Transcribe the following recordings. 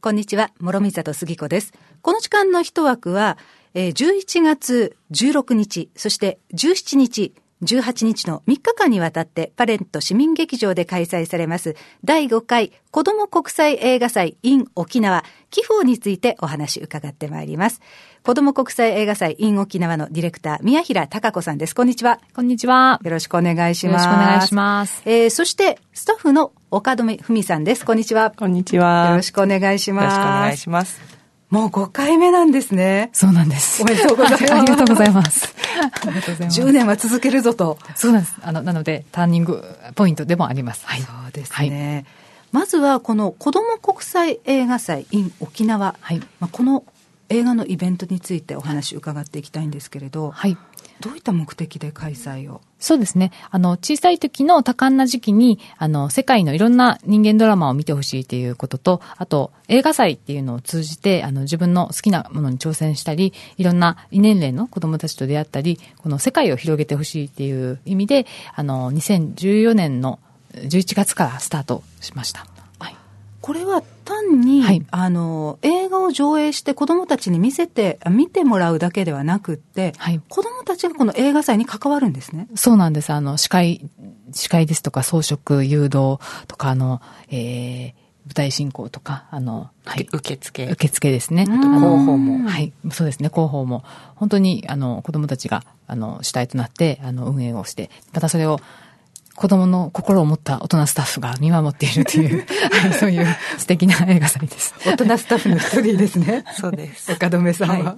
こんにちは、諸見里杉子です。この時間の一枠は、11月16日、そして17日、18日の3日間にわたってパレント市民劇場で開催されます第5回子ども国際映画祭 in 沖縄寄付についてお話伺ってまいります。子ども国際映画祭 in 沖縄のディレクター宮平貴子さんです。こんにちは。 こんにちは。 よろしくお願いします。 よろしくお願いします。 そしてスタッフの岡留文さんです。こんにちは。 こんにちは。 よろしくお願いします。 よろしくお願いします。 もう5回目なんですね。 そうなんです。 おめでとうございます。 ありがとうございます。ありがとうございます。 10年は続けるぞと。 そうなんです。なので、ターニングポイントでもあります。はい。 そうですね。はい、まずは、この子ども国際映画祭 in 沖縄。はい。この映画のイベントについてお話伺っていきたいんですけれど。はい。どういった目的で開催を？ そうですね。小さい時の多感な時期に、世界のいろんな人間ドラマを見てほしいということと、あと、映画祭っていうのを通じて、自分の好きなものに挑戦したり、いろんな異年齢の子供たちと出会ったり、この世界を広げてほしいっていう意味で、2014年の11月からスタートしました。はい。 これは単に、はい、映画を上映して子どもたちに見てもらうだけではなくって、はい、子どもたちがこの映画祭に関わるんですね。 そうなんです。司会ですとか装飾誘導とか舞台進行とかはい、受付ですね。あと広報も、はい、そうですね。広報も本当に子どもたちが主体となって運営をして、またそれを子供の心を持った大人スタッフが見守っているというそういう素敵な映画祭です。 大人スタッフの一人ですね。 そうです。 岡留さんは、はい、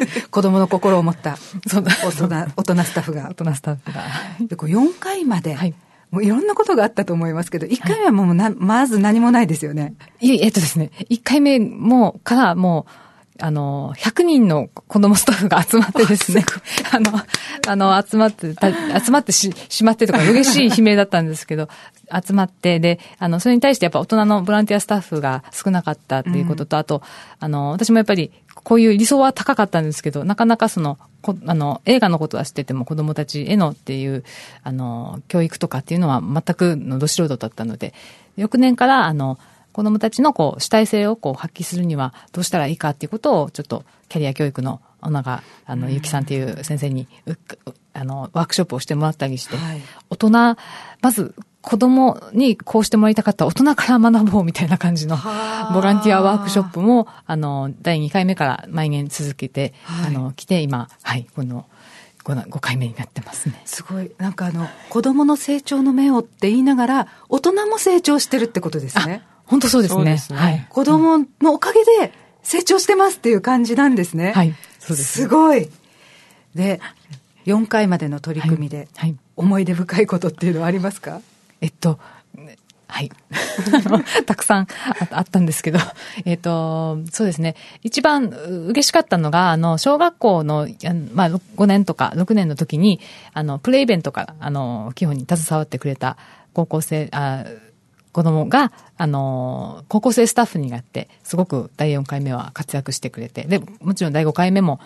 子供の心を持った大人スタッフが。 大人スタッフが。 で4回まで、はい、もういろんなことがあったと思いますけど、1回目はもうまず何もないですよね。 ですね、1回目からもう、100人の子供スタッフが集まってですね、集まってしまってとか嬉しい悲鳴だったんですけど、集まって、で、それに対してやっぱ大人のボランティアスタッフが少なかったっていうことと、あと、私もやっぱりこういう理想は高かったんですけど、なかなか映画のことは知ってても子供たちへのっていう、教育とかっていうのは全くのど素人だったので、翌年から、子供たちの主体性を発揮するにはどうしたらいいかっていうことをちょっとキャリア教育の小長ゆきさんっていう先生にワークショップをしてもらったりして、はい、まず子供にこうしてもらいたかった大人から学ぼうみたいな感じのボランティアワークショップも第2回目から毎年続けて、はい、来て今、はい、この5回目になってますね。 すごい。なんか子供の成長の目をって言いながら大人も成長してるってことですね。 本当そうですね。そうですね。はい。 子供のおかげで成長してますっていう感じなんですね。 はい。そうです、ね。 すごい。で、4回までの取り組みで、はい、思い出深いことっていうのはありますか？ はい。たくさんあったんですけど、そうですね。一番嬉しかったのが、小学校の、5年とか6年の時に、プレイベントから、基本に携わってくれた子供が、高校生スタッフになって、すごく第4回目は活躍してくれて、で、もちろん第5回目も、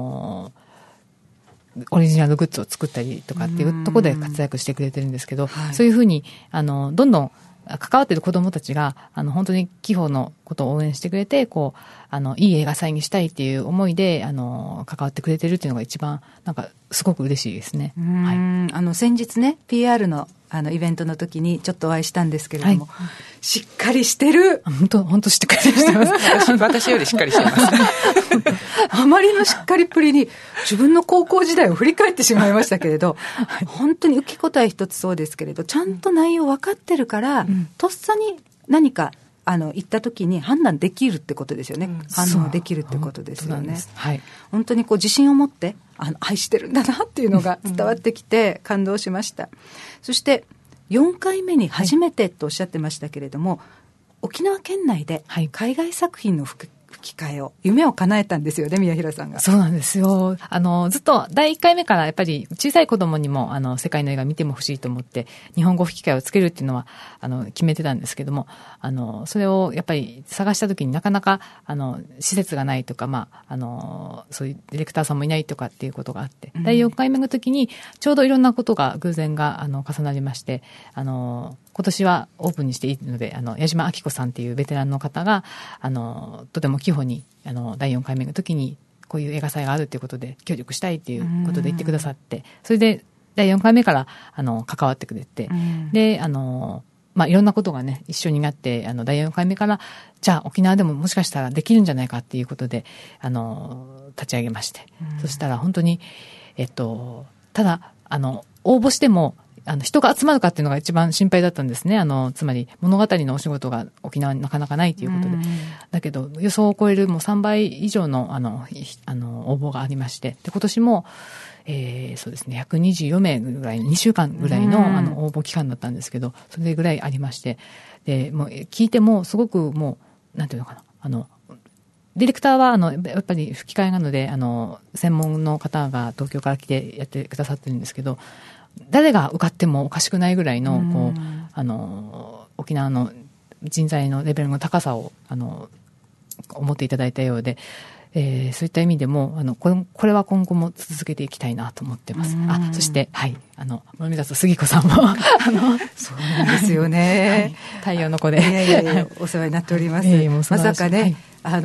オリジナルグッズを作ったりとかっていうところで活躍してくれてるんですけど、そういうふうに、どんどん関わっている子供たちが、本当に寄付のことを応援してくれて、いい映画祭にしたいっていう思いで、関わってくれてるっていうのが一番、すごく嬉しいですね。 はい。先日ね、PR のイベントの時にちょっとお会いしたんですけれども、はい、しっかりしてる。 本当しっかりしてます。 私よりしっかりしてます。 あまりのしっかりっぷりに自分の高校時代を振り返ってしまいましたけれど、はい、本当に受け答え一つそうですけれど、ちゃんと内容分かってるから、とっさに何か言った時に判断できるってことですよね。反応できるってことですよね。 はい。 本当に自信を持って愛してるんだなっていうのが伝わってきて感動しました。そして4回目に初めてとおっしゃってましたけれども、はい、沖縄県内で海外作品の吹き替えを夢を叶えたんですよね、宮平さんが。 そうなんですよ。ずっと第1回目からやっぱり小さい子供にも世界の映画見ても欲しいと思って日本語吹き替えをつけるっていうのは決めてたんですけども、それをやっぱり探した時になかなか施設がないとか、そういうディレクターさんもいないとかっていうことがあって、第4回目の時にちょうどいろんなことが偶然が重なりまして、 今年はオープンにしていいので、矢島明子さんっていうベテランの方が、とても寄付に、第4回目の時に、こういう映画祭があるっていうことで、協力したいっていうことで言ってくださって、それで、第4回目から、関わってくれて、で、いろんなことがね、一緒になって、第4回目から、じゃあ沖縄でももしかしたらできるんじゃないかっていうことで、立ち上げまして。そしたら本当に、ただ、応募しても、人が集まるかっていうのが一番心配だったんですね。つまり物語のお仕事が沖縄になかなかないということで。だけど、予想を超えるもう3倍以上の、応募がありまして。で、今年も、そうですね、124名ぐらい、2週間ぐらいの、応募期間だったんですけど、それぐらいありまして。で、もう聞いても、すごくもう、なんていうのかな、ディレクターは、やっぱり吹き替えなので、専門の方が東京から来てやってくださってるんですけど、誰が受かってもおかしくないぐらいの、こう、沖縄の人材のレベルの高さを、思っていただいたようで、そういった意味でも、これは今後も続けていきたいなと思ってます。そして、はい、森里杉子さんも、 そうなんですよね。 はい、太陽の子で。 いや、お世話になっております。まさかね、はい、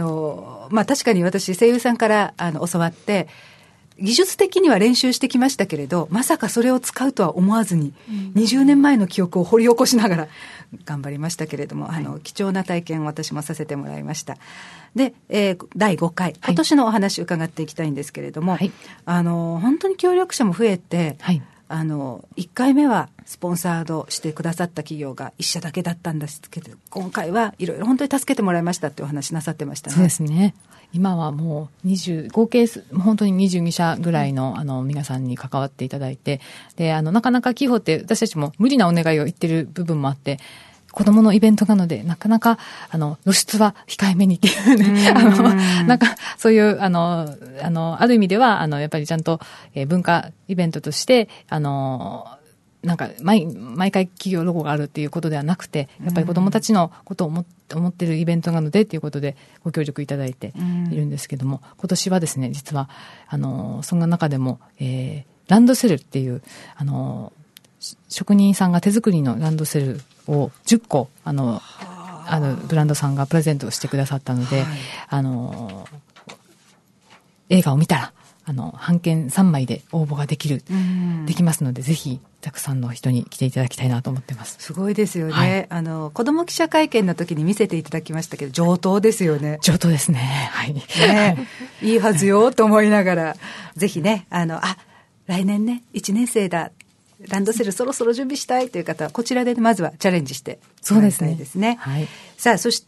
確かに私、声優さんから教わって、技術的には練習してきましたけれど、まさかそれを使うとは思わずに、20年前の記憶を掘り起こしながら頑張りましたけれども、貴重な体験を私もさせてもらいました。で、第5回、今年のお話を伺っていきたいんですけれども、はい、本当に協力者も増えて、はい、1回目はスポンサードしてくださった企業が1社だけだったんですけど、今回はいろいろ本当に助けてもらいましたってお話なさってましたね。 そうですね。今はもう合計本当に22社ぐらいの皆さんに関わっていただいて、でなかなか寄付って私たちも無理なお願いを言ってる部分もあって、子供のイベントなのでなかなか露出は控えめにっていうねなんかそういうある意味ではやっぱりちゃんと文化イベントとしてなんか毎回企業ロゴがあるっていうことではなくて、やっぱり子どもたちのことを思ってるイベントなのでっていうことでご協力いただいているんですけども、今年はですね、実はそんな中でも、ランドセルっていう職人さんが手作りのランドセルを10個ブランドさんがプレゼントをしてくださったので、はい、映画を見たら半券3枚で応募ができますので、ぜひたくさんの人に来ていただきたいなと思ってます。 すごいですよね。はい、子ども記者会見の時に見せていただきましたけど、上等ですよね。 上等ですね。はい。 ね、いいはずよと思いながら、ぜひね、来年ね、1年生だ。ランドセルそろそろ準備したいという方はこちらでまずはチャレンジしてもらいたいですね。はい、さあそして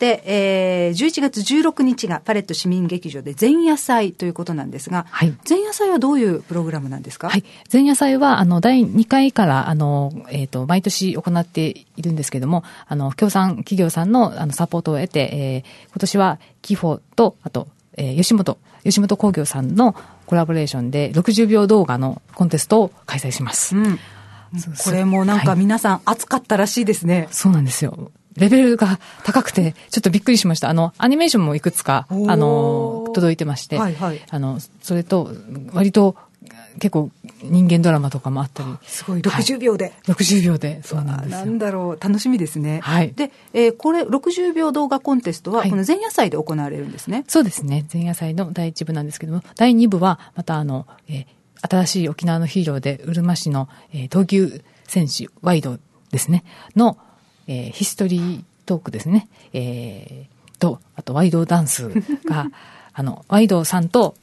、11月16日がパレット市民劇場で前夜祭ということなんですが、はい、前夜祭はどういうプログラムなんですか？ はい、前夜祭は第2回から毎年行っているんですけども、協賛企業さんのサポートを得て、今年はキフォとあと、吉本工業さんのコラボレーションで60秒動画のコンテストを開催します。 これもなんか皆さん熱かったらしいですね。 そうなんですよ。レベルが高くてちょっとびっくりしました。アニメーションもいくつか届いてまして、はいはい、それと割と結構人間ドラマとかもあったり、 すごい60秒で、 はい、60秒で、そうなんですよ。 なんだろう、楽しみですね。はい。で、これ60秒動画コンテストはこの前夜祭で行われるんですね。はい、 そうですね。前夜祭の第1部なんですけども、第2部はまた新しい沖縄のヒーローでうるま市の、闘牛戦士ワイドですねの、ヒストリートークですね、あとワイドダンスがワイドさんと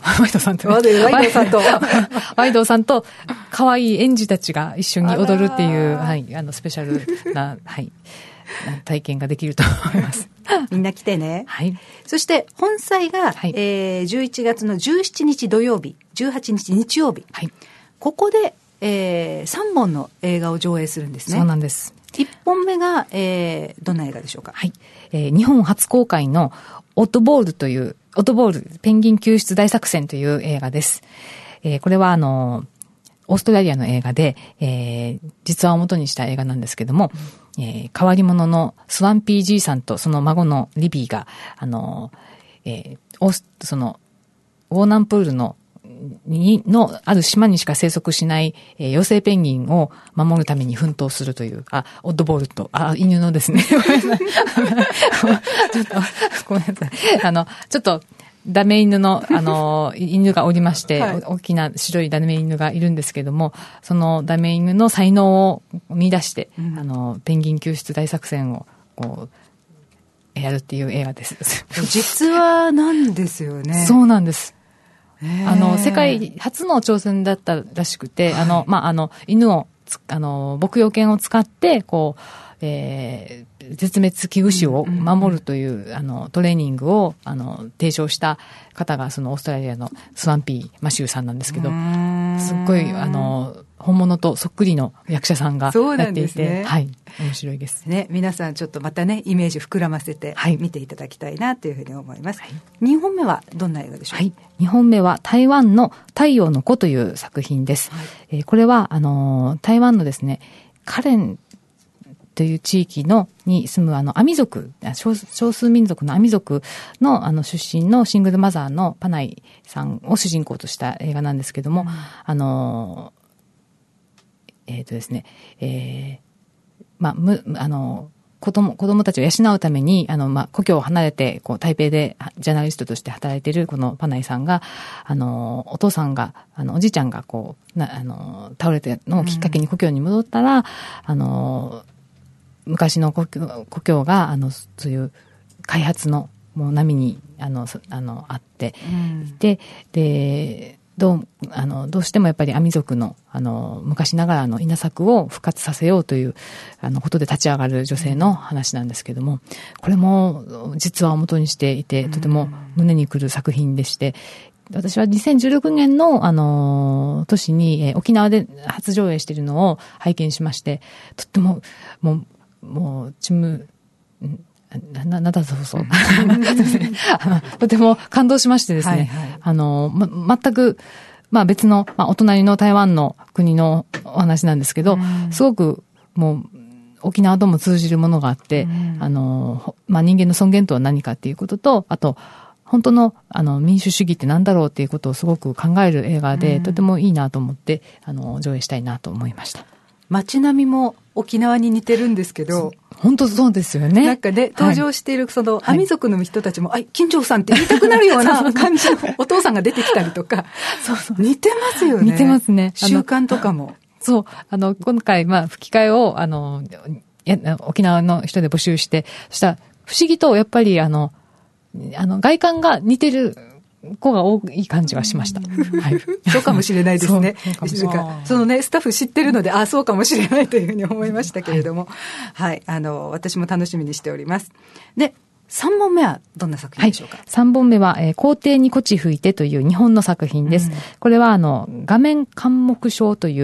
可愛い園児たちが一緒に踊るっていう、はい、スペシャルな、はい、体験ができると思います。 みんな来てね。 はい。 そして本祭が、はい、11月の17日土曜日、18日日曜日。はい。ここで、3本の映画を上映するんですね。 そうなんです。 1本目が、どんな映画でしょうか？ はい。日本初公開のオッドボールペンギン救出大作戦という映画です。これはオーストラリアの映画で、実話を元にした映画なんですけども、変わり者のスワンピーじいさんとその孫のリビーが、そのウォーナンプールののある島にしか生息しない、幼生ペンギンを守るために奮闘するという、オッドボールと、犬のですね。ちょっと、ごめんなさい。ちょっと、ダメ犬の、犬がおりまして、はい、大きな白いダメ犬がいるんですけども、そのダメ犬の才能を見出して、ペンギン救出大作戦を、やるっていう映画です。 実話なんですよね。 そうなんです。世界初の挑戦だったらしくて、はい、犬を、牧羊犬を使って、絶滅危惧種を守るという、トレーニングを、提唱した方が、そのオーストラリアのスワンピー・マシューさんなんですけど、すっごい、本物とそっくりの役者さんがやっていて、ね、はい、面白いです。 ね、皆さんちょっとまたね、イメージ膨らませて見ていただきたいなというふうに思います。はい、2本目はどんな映画でしょうか？はい、 2本目は台湾の太陽の子という作品です。はい、これは、台湾のですね、カレンという地域に住むアミ族、少数民族のアミ族の出身のシングルマザーのパナイさんを主人公とした映画なんですけども、ですね、子供たちを養うために、故郷を離れて、台北でジャーナリストとして働いているこのパナイさんが、お父さんが、おじいちゃんが倒れてのをきっかけに故郷に戻ったら、昔の故郷が、そういう開発のもう波に、あって、で、どうしてもやっぱりアミ族の、昔ながらの稲作を復活させようという、ことで立ち上がる女性の話なんですけども、これも実話を元にしていて、とても胸にくる作品でして、私は2016年の、年に、沖縄で初上映しているのを拝見しまして、とっても、もう、とても感動しましてですね、はいはい、全く、別の、お隣の台湾の国のお話なんですけど、すごくもう、沖縄とも通じるものがあって、人間の尊厳とは何かっていうことと、あと、本当の、民主主義って何だろうっていうことをすごく考える映画で、とてもいいなと思って、上映したいなと思いました。 街並みも沖縄に似てるんですけど、 本当そうですよね。 なんかね、登場しているそのアミ族の人たちも、金城さんって言いたくなるような感じのお父さんが出てきたりとか、似てますよね。 似てますね。 習慣とかも。 そう、今回、吹き替えを、沖縄の人で募集して、そしたら、不思議と、やっぱり、外観が似てる子が多い感じがしました。はい。 そうかもしれないですね。そのね、スタッフ知ってるので、そうかもしれないというふうに思いましたけれども、はい、私も楽しみにしております。で、3本目はどんな作品でしょうか？はい、 3本目は、校庭にこち吹いてという日本の作品です。これは、場面緘黙症という、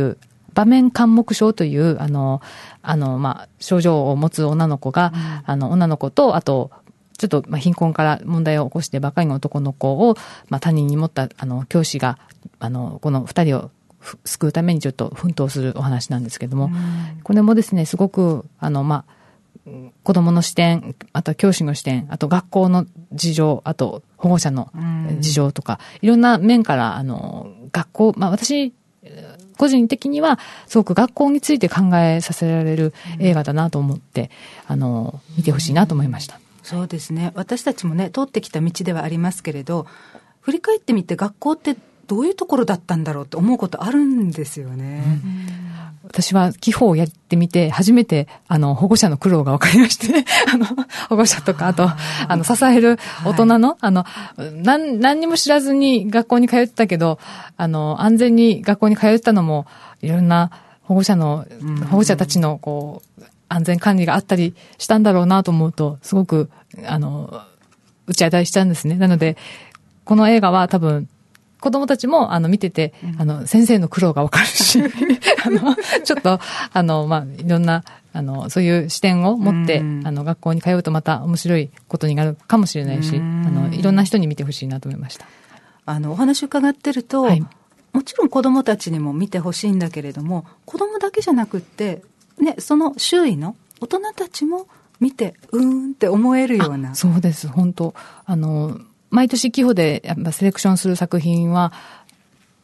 症状を持つ女の子が、女の子と、あと、ちょっと、貧困から問題を起こしてばかりの男の子を、他人に持った、教師が、この二人を救うためにちょっと奮闘するお話なんですけども、これもですね、すごく、子供の視点、あと教師の視点、あと学校の事情、あと保護者の事情とか、いろんな面から、学校、私、個人的には、すごく学校について考えさせられる映画だなと思って、見てほしいなと思いました。 そうですね。私たちもね、通ってきた道ではありますけれど、振り返ってみて学校ってどういうところだったんだろうって思うことあるんですよね。 私は寄付をやってみて、初めて、保護者の苦労が分かりまして、保護者とか、あと、支える大人の、何にも知らずに学校に通ってたけど、安全に学校に通ってたのも、いろんな保護者たちの、安全管理があったりしたんだろうなと思うと、すごく、打ち当たりしちゃうんですね。なので、この映画は多分、子供たちも、見てて、先生の苦労がわかるし、ちょっと、いろんな、そういう視点を持って、学校に通うとまた面白いことになるかもしれないし、いろんな人に見てほしいなと思いました。 お話伺ってると、はい、もちろん子供たちにも見てほしいんだけれども、子供だけじゃなくって、ね、その周囲の大人たちも見てって思えるような。 そうです、本当毎年寄付でやっぱセレクションする作品は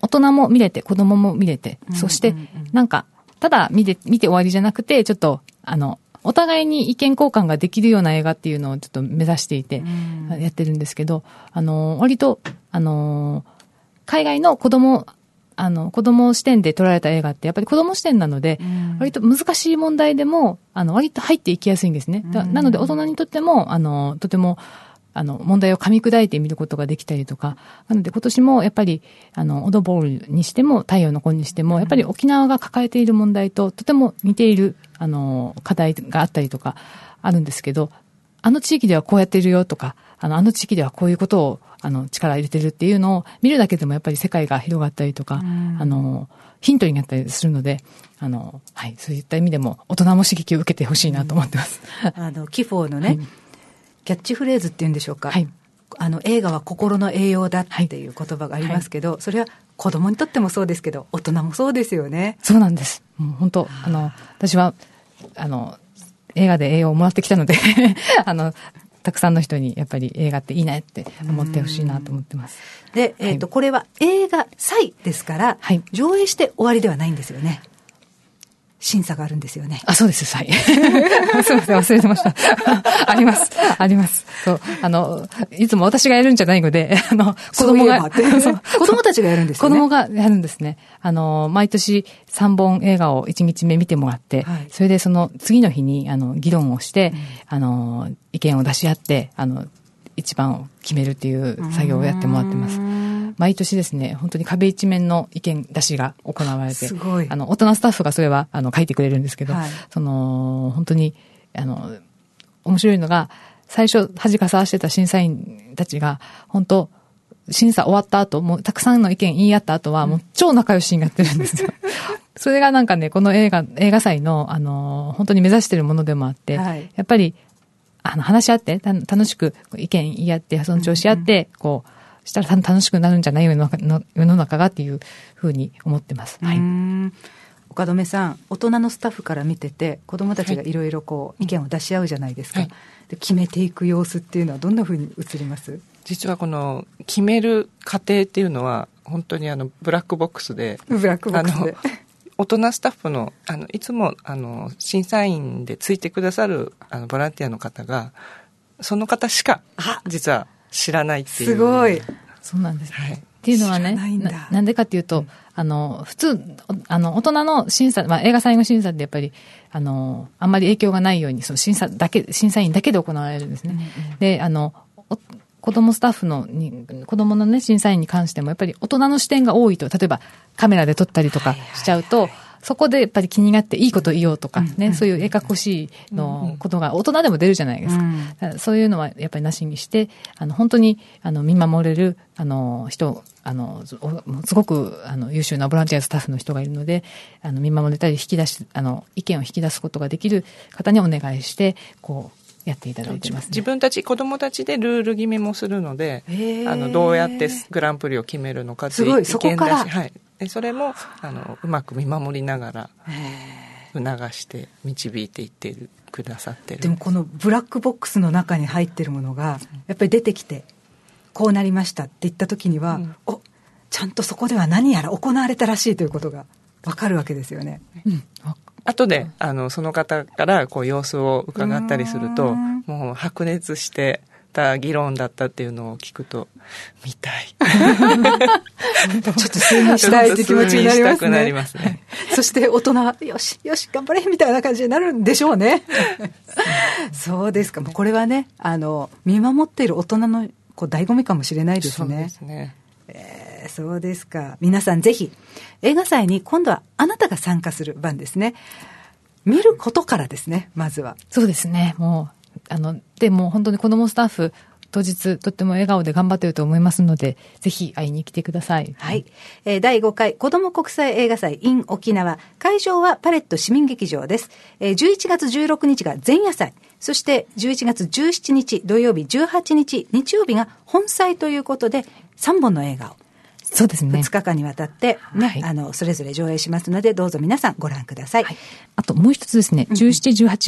大人も見れて、子供も見れて、そして、なんか、ただ見て終わりじゃなくて、ちょっと、お互いに意見交換ができるような映画っていうのをちょっと目指していて、やってるんですけど、割と、海外の子供視点で撮られた映画ってやっぱり子供視点なので、割と難しい問題でも、割と入っていきやすいんですね。なので大人にとっても、とても、問題を噛み砕いて見ることができたりとか、なので今年もやっぱり、オドボールにしても、太陽の子にしても、やっぱり沖縄が抱えている問題ととても似ている、課題があったりとか、あるんですけど、地域ではこうやってるよとか、地域ではこういうことを、力入れてるっていうのを見るだけでもやっぱり世界が広がったりとか、ヒントになったりするので、はい、そういった意味でも大人も刺激を受けてほしいなと思ってます。 キフォーのね、はい、キャッチフレーズっていうんでしょうか。 はい、 映画は心の栄養だっていう言葉がありますけど、はい、それは子供にとってもそうですけど、大人もそうですよね。 そうなんです。もう本当、私は、映画で栄養をもらってきたので、たくさんの人にやっぱり映画っていいなって思ってほしいなと思ってます。 で、はい、これは映画祭ですから、はい、上映して終わりではないんですよね。審査があるんですよね。 あ、そうです、はい。すいません、忘れてました。あります。あります。そう。いつも私がやるんじゃないので、子供が、 子供たちがやるんですよね。 子供がやるんですね。毎年3本映画を1日目見てもらって、はい、それでその次の日に、議論をして、意見を出し合って、一番を決めるっていう作業をやってもらってます。毎年ですね、本当に壁一面の意見出しが行われて、 すごい。 大人スタッフがそれは、書いてくれるんですけど、はい、本当に、面白いのが、最初、恥かさわしてた審査員たちが、本当、審査終わった後、もうたくさんの意見言い合った後は、もう超仲良しになってるんですよ。それがなんかね、この映画祭の、本当に目指しているものでもあって、はい、やっぱり、話し合って、楽しく意見言い合って、尊重し合って、こう、したら楽しくなるんじゃない世の中がっていうふうに思ってます。はい。 岡留さん、大人のスタッフから見てて、子どもたちがいろいろこう、意見を出し合うじゃないですか。はい、で決めていく様子っていうのはどんなふうに映ります？ 実はこの決める過程っていうのは本当にブラックボックスで。 ブラックボックスで。 大人スタッフの、いつも審査員でついてくださるボランティアの方が、その方しか実は知らないっていう。 すごい。 そうなんです、はい。っていうのはね、なんでかっていうと、普通、大人の審査、映画祭の審査ってやっぱり、あんまり影響がないように、その審査員だけで行われるんですね。で、子供スタッフ子供のね、審査員に関しても、やっぱり大人の視点が多いと、例えばカメラで撮ったりとかしちゃうと、そこでやっぱり気になっていいこと言おうとかね、そういう映画欲しいのことが大人でも出るじゃないですか。そういうのはやっぱりなしにして、本当に見守れる人、すごく優秀なボランティアスタッフの人がいるので、見守れたり意見を引き出すことができる方にお願いして、こうやっていただいてますね。 自分たち子供たちでルール決めもするので、どうやってグランプリを決めるのかっていう意見だし、 すごい、そこから、 はい。でそれもうまく見守りながら促して導いていってくださってる。 でもこのブラックボックスの中に入ってるものがやっぱり出てきてこうなりましたって言った時には、ちゃんとそこでは何やら行われたらしいということが分かるわけですよね。 後でその方からこう様子を伺ったりすると、もう白熱してた議論だったっていうのを聞くと見たいちょっと睡眠したいって気持ちになりますね。 したくなりますね。 そして大人はよしよし頑張れみたいな感じになるんでしょうね。そうですか。これはね、見守っている大人のこう醍醐味かもしれないですね。 そうですね。 そうですか。皆さんぜひ映画祭に今度はあなたが参加する番ですね。見ることからですね、まずは。 そうですね。もうでも本当に子どもスタッフ当日とっても笑顔で頑張っていると思いますので、ぜひ会いに来てください。 はい。第5回子ども国際映画祭 in 沖縄。会場はパレット市民劇場です。11月16日が前夜祭。そして11月17日土曜日、18日日曜日が本祭ということで3本の映画を。 そうですね。 2日間にわたってね、はい、それぞれ上映しますので、どうぞ皆さんご覧ください。はい、 あともう一つですね、17、18は、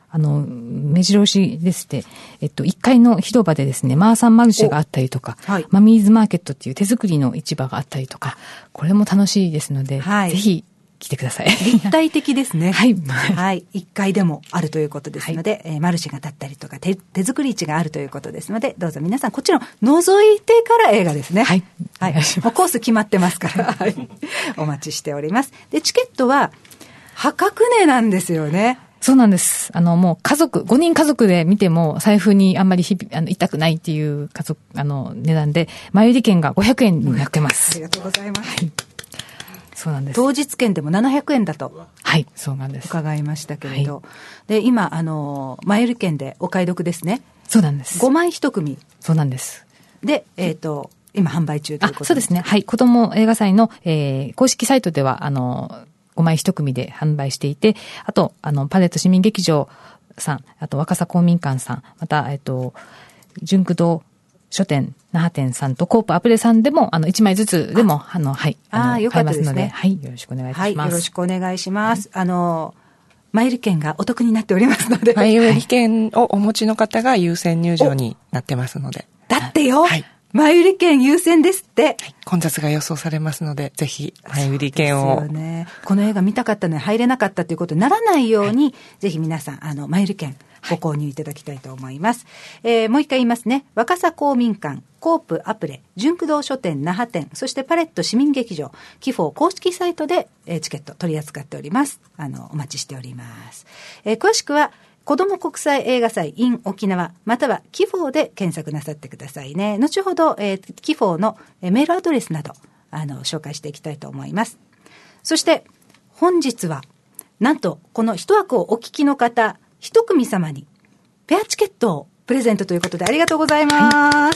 目白押しですね、1階の広場でですね、マーサンマルシェがあったりとか、 はい、 マミーズマーケットっていう手作りの市場があったりとか、これも楽しいですので、 はい、 ぜひ来てください。 立体的ですね。 はい。 はい。1階でもあるということですので、はい、マルシェが立ったりとか手作り市があるということですので、どうぞ皆さんこっちの覗いてから映画ですね。 はい。 はい。もうコース決まってますから、はい。お待ちしております。で、チケットは破格値なんですよね。 そうなんです。もう5人家族で見ても財布にあんまり痛くないっていう値段で、前売り券が500円になってます。 ありがとうございます。 はい。そうなんです。 当日券でも700円だと。 はい、そうなんです。 伺いましたけれど。はい、で、今、前売り券でお買い得ですね。 そうなんです。 5枚1組。 そうなんです。 で、今販売中ということです。 そうですね。はい。子供映画祭の、公式サイトでは、5枚1組で販売していて、あと、パレット市民劇場さん、あと若狭公民館さん、また、純駆動書店、那覇店さんとコープアプレさんでも、1枚ずつでも、はい。 よかったですね。 買えますので、はい。よろしくお願いいたします。 はい。よろしくお願いします。前売り券がお得になっておりますので。 前売り券をお持ちの方が優先入場になってますので。 だってよ。 はい。 前売り券優先ですって。はい、 混雑が予想されますので、ぜひ前売り券を。 そうですよね。この映画見たかったのに入れなかったということにならないように、はい、ぜひ皆さん、前売り券ご購入いただきたいと思います。もう一回言いますね。若狭公民館、コープアプレ、純駆動書店那覇店、そしてパレット市民劇場、キフォー公式サイトで、チケット取り扱っております。お待ちしております。詳しくは、子ども国際映画祭 in 沖縄またはキフォーで検索なさってくださいね。後ほど、キフォーのメールアドレスなど紹介していきたいと思います。そして本日はなんとこの一枠をお聞きの方一組様にペアチケットをプレゼントということでありがとうございます。はい、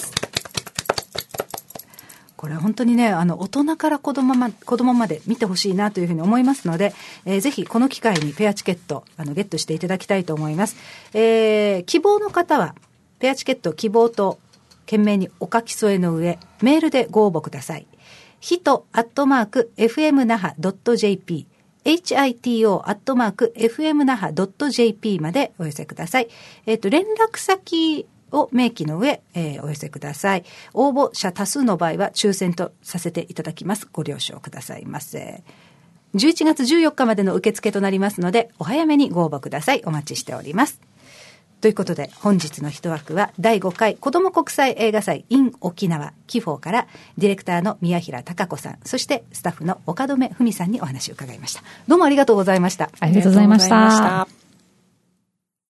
これは本当にね、大人から子供まで見てほしいなというふうに思いますので、ぜひこの機会にペアチケット、ゲットしていただきたいと思います。希望の方は、ペアチケット希望と懸命にお書き添えの上、メールでご応募ください。hito@fmnaha.jp hito@fmnaha.jp までお寄せください。連絡先を明記の上、お寄せください。応募者多数の場合は抽選とさせていただきます。ご了承くださいませ。11月14日までの受付となりますので、お早めにご応募ください。お待ちしております。ということで、本日の一枠は第5回子ども国際映画祭 in 沖縄キフォーからディレクターの宮平貴子さん、そしてスタッフの岡留文さんにお話を伺いました。どうもありがとうございました。 ありがとうございました。